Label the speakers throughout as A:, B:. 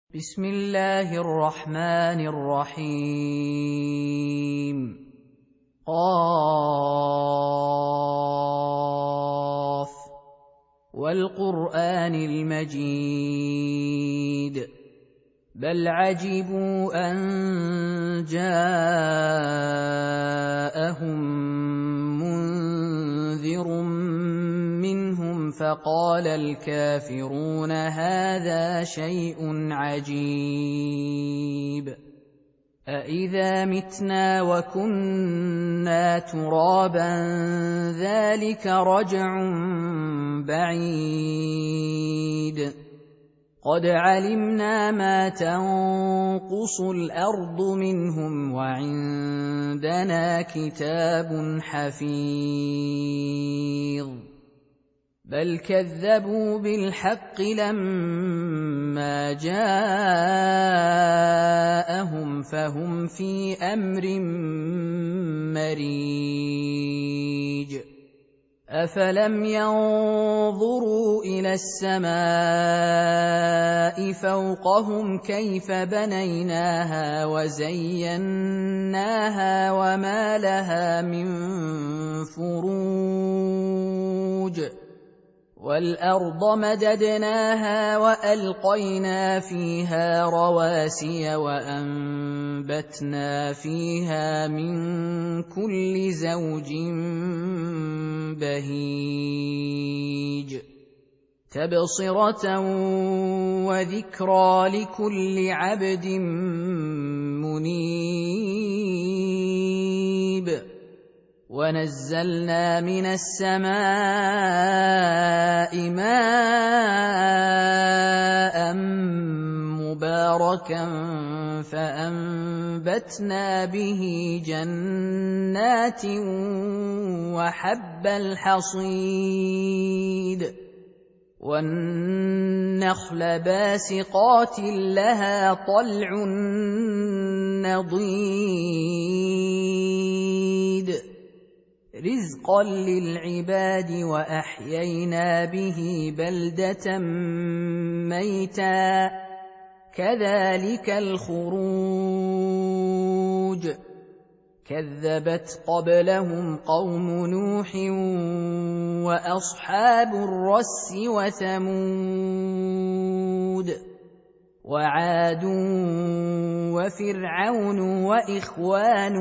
A: بسم الله الرحمن الرحيم قاف والقرآن المجيد بل عجبوا أن جاءهم منذر منهم فقال الكافرون هذا شيء عجيب أإذا متنا وكنا ترابا ذلك رجع بعيد قد علمنا ما تنقص الأرض منهم وعندنا كتاب حفيظ بل كذبوا بالحق لما جاءهم فهم في أمر مريج أفلم ينظروا إلى السماء فوقهم كيف بنيناها وزيناها وما لها من فروج والأرض مددناها وألقينا فيها رواسي وأنبتنا فيها من كل زوج بهيج تبصرة وذكرى لكل عبد منيب ونزلنا من السماء ماء مباركا فأنبتنا به جنات وحب الحصيد والنخل باسقات لها طلع نضيد رزقا للعباد وأحيينا به بلدة ميتا كذلك الخروج كذبت قبلهم قوم نوح وأصحاب الرس وثمود وعاد وفرعون وإخوان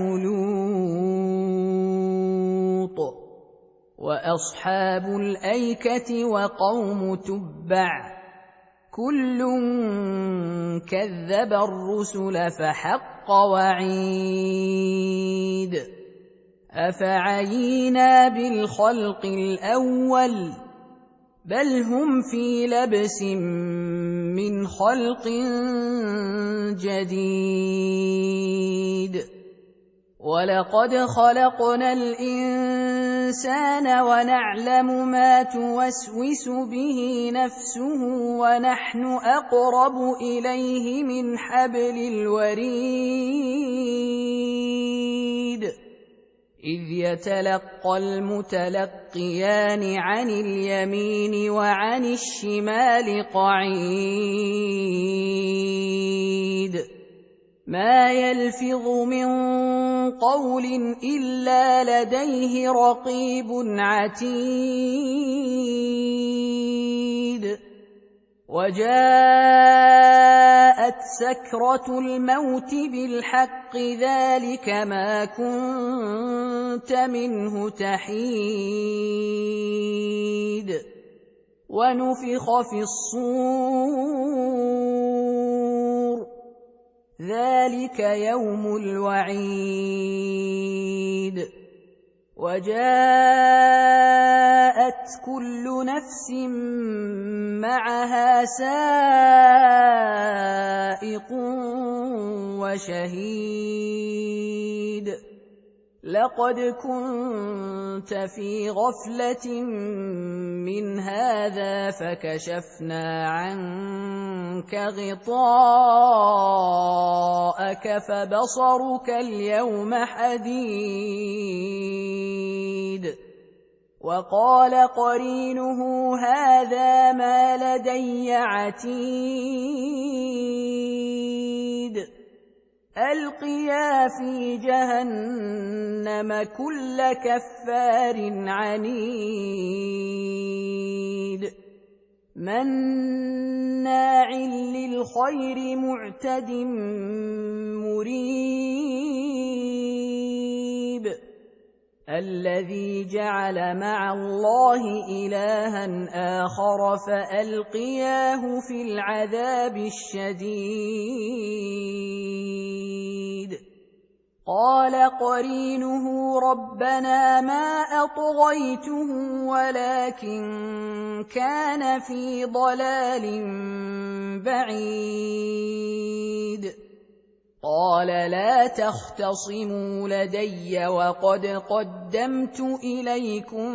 A: لوط وأصحاب الأيكة وقوم تبع كل كذب الرسل فحق وعيد أفعينا بالخلق الأول بل هم في لبس من خلق جديد ولقد خلقنا الإنسان ونعلم ما توسوس به نفسه ونحن أقرب إليه من حبل الوريد إذ يتلقى المتلقيان عن اليمين وعن الشمال قعيد ما يلفظ من قول إلا لديه رقيب عتيد وجاءت سكرة الموت بالحق ذلك ما كنت منه تحيد ونفخ في الصور ذلك يوم الوعيد وجاءت كل نفس معها سائق وشهيد لقد كنت في غفلة من هذا فكشفنا عنك غطاءك فبصرك اليوم حديد وقال قرينه هذا ما لدي عتيد ألقيا في جهنم كل كفار عنيد مناع للخير معتد مريب الذي جعل مع الله إلها آخر فألقياه في العذاب الشديد قال قرينه ربنا ما أطغيته ولكن كان في ضلال بعيد قال لا تختصموا لدي وقد قدمت إليكم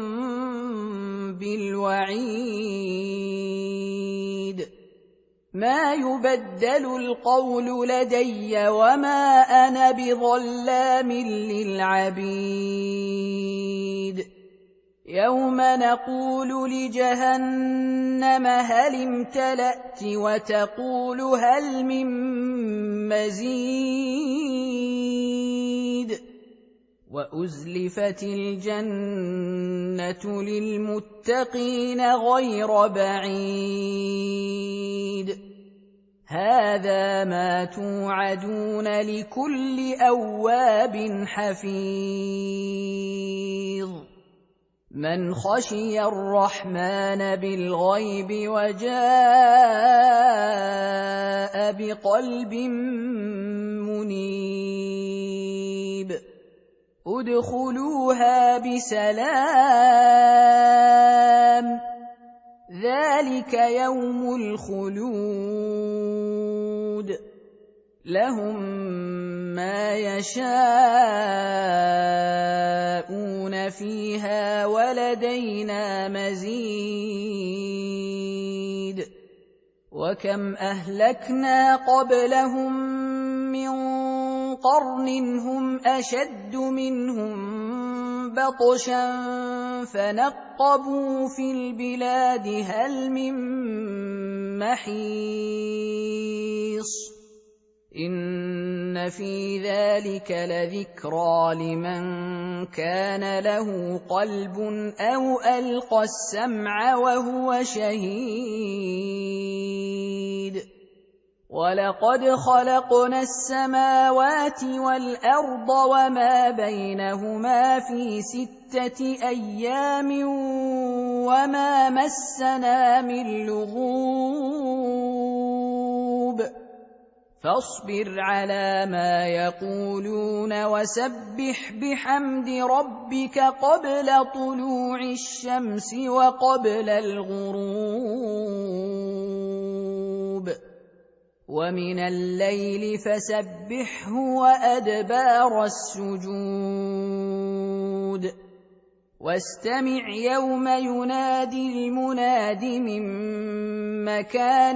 A: بالوعيد ما يبدل القول لدي وما أنا بظلام للعبيد يوم نقول لجهنم هل امتلأت وتقول هل من مزيد وأزلفت الجنة للمتقين غير بعيد هذا ما توعدون لكل أواب حفيظ من خشي الرحمن بالغيب وجاء بقلب منيب ادخلوها بسلام ذلك يوم الخلود لهم ما يشاءون فيها ولدينا مزيد وكم أهلكنا قبلهم من قرن هم أشد منهم بطشا فنقبوا في البلاد هل من محيص إن في ذلك لذكرى لمن كان له قلب أو ألقى السمع وهو شهيد ولقد خلقنا السماوات والأرض وما بينهما في 6 أيام وما مسنا من لغوب فاصبر على ما يقولون وسبح بحمد ربك قبل طلوع الشمس وقبل الغروب ومن الليل فسبحه وأدبار السجود واستمع يوم ينادي المناد من مكان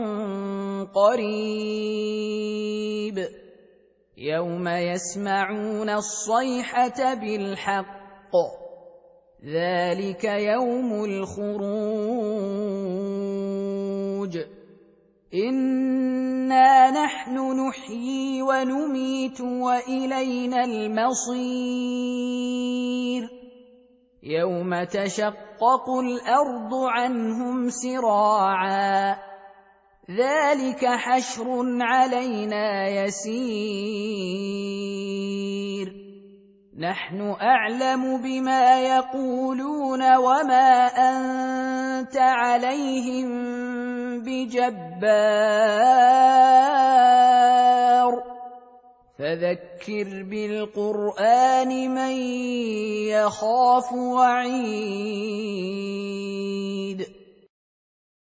A: قريب يوم يسمعون الصيحة بالحق ذلك يوم الخروج إنا نحن نحيي ونميت وإلينا المصير يوم تشقق الأرض عنهم سراعا ذلك حشر علينا يسير نحن أعلم بما يقولون وما أنت عليهم بجبار فذكر بالقرآن من يخاف وعيد